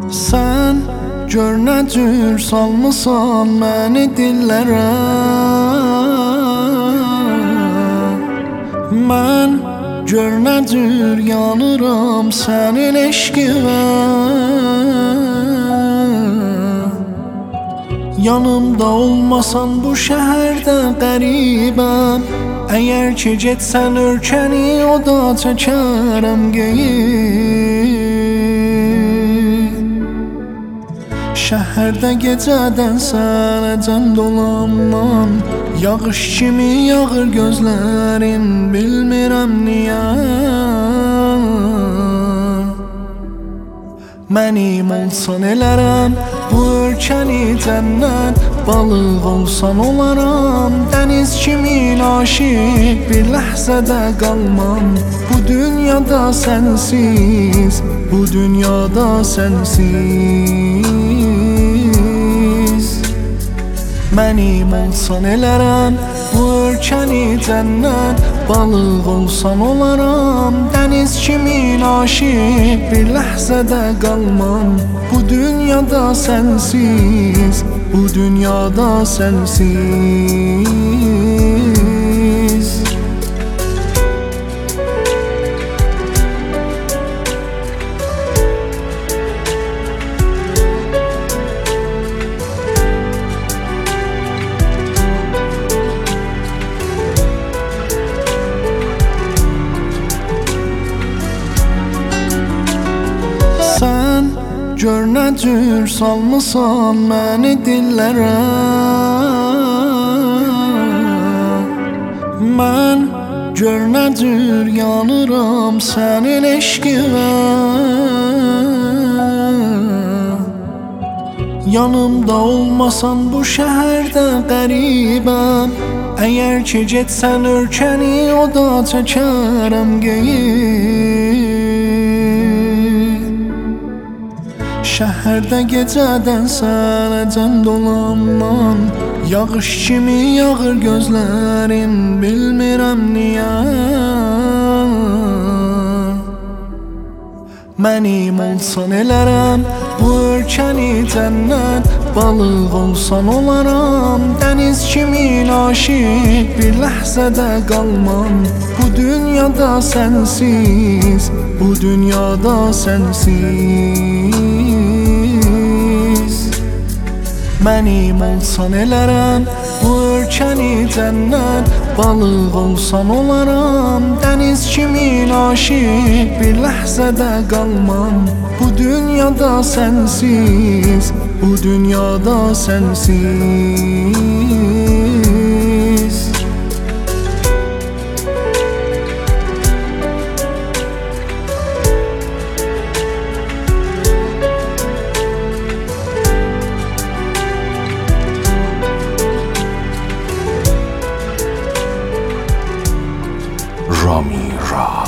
Sən gör nə cür salmısan məni dillərə. Mən gör nə cür yanıram sənin eşqinə. Yanımda olmasan bu şəhərdə qəribəm. Əgər ki getsən ölkəni o da çəkərəm qeyd. Şəhərdə gecədən sənəcən dolanman, yağış kimi yağır gözlərin, bilmirəm niyə. Mənim olsan elərəm bu ölkəni cənnət, balıq olsan olaram dəniz kimi aşiq, bir ləhzədə qalmam bu dünyada sənsiz, bu dünyada sənsiz. Mənim olsan elərəm bu ölkəni cənnət, balıq olsan olaram dəniz kimi aşiq, bir ləhzədə qalmam bu dünyada sənsiz, bu dünyada sənsiz. Sən gör nə cür salmısan məni dillərə. Mən gör nə cür yanıram sənin eşqinə. Yanımda olmasan bu şəhərdə qəribəm. Əgər ki getsən ölkəni o da çəkərəm qeyd. Şəhərdə gecədən sənəcən dolanman, yağış kimi yağır gözlərin, bilmirəm niyə. Mənim olsan elərəm bu ölkəni cənnət, balıq olsan olaram dəniz kimi aşiq, bir ləhzədə qalmam bu dünyada sənsiz, bu dünyada sənsiz. Mənim olsan elərəm bu ölkəni cənnət, balıq olsan olaram dəniz kimi aşiq, bir ləhzədə qalmam bu dünyada sənsiz, bu dünyada sənsiz. Rami Ra.